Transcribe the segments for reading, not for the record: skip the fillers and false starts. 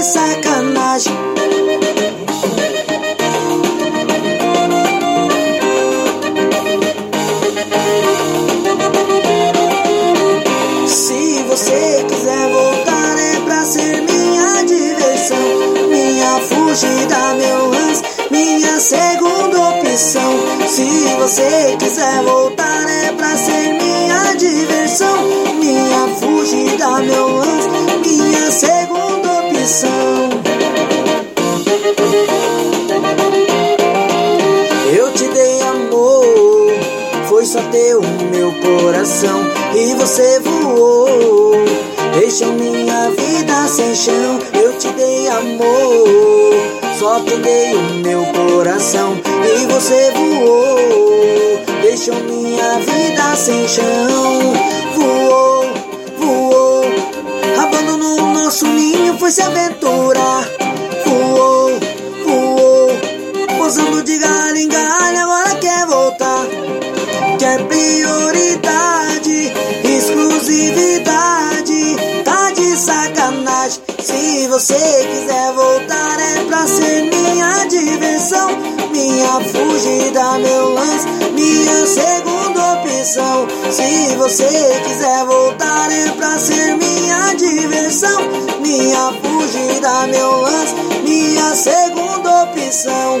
sacanagem. Se você quiser voltar é pra ser minha diversão, minha fugida, meu lance, minha segunda opção. Se você quiser voltar é pra ser minha diversão, minha fugida, meu lance, minha segunda opção. Eu te dei amor, foi só teu meu coração, e você voou, deixou minha vida sem chão. Eu te dei amor, só te dei o meu coração, e você voou, deixou minha vida sem chão. Voou, voou, abandonou nosso ninho, foi se aventurar. Voou, voou, posando de galho em galho, agora quer voltar. Quer prioridade, exclusividade, tá de sacanagem. Se você quiser voltar é pra ser minha diversão, minha fugida, meu lance, minha segunda opção. Se você quiser voltar é pra ser minha diversão, minha fugida, meu lance, minha segunda opção.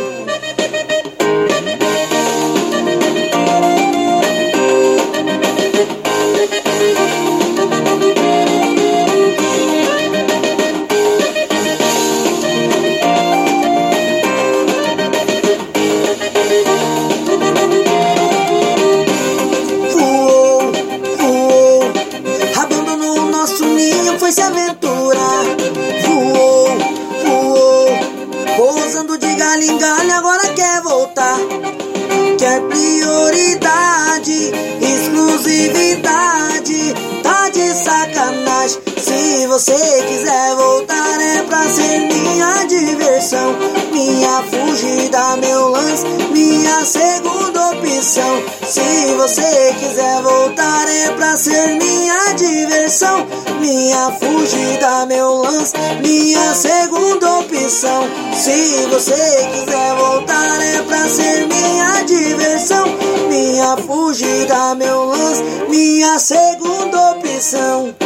Foi se aventurar. Voou, voou, pousando de galho em galho, agora quer voltar. Quer prioridade, exclusividade, tá de sacanagem. Se você quiser voltar é pra ser minha diversão, minha fugida, meu lance, minha segunda opção. Se você quiser voltar é pra ser minha diversão, minha fugida, meu lance, minha segunda opção. Se você quiser voltar é pra ser minha diversão, minha fugida, meu lance, minha segunda opção.